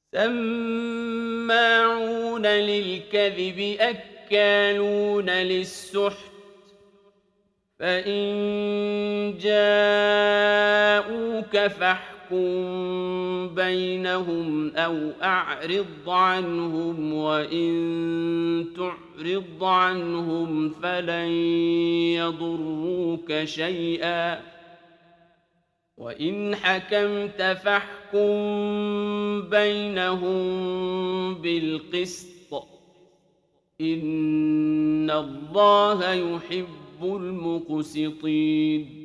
سماعون للكذب أكالون للسحت فإن جاءوك فاحكم بينهم أو أعرض عنهم وإن تعرض عنهم فلن يضروك شيئا وإن حكمت فاحكم بينهم بالقسط إن الله يحب المقسطين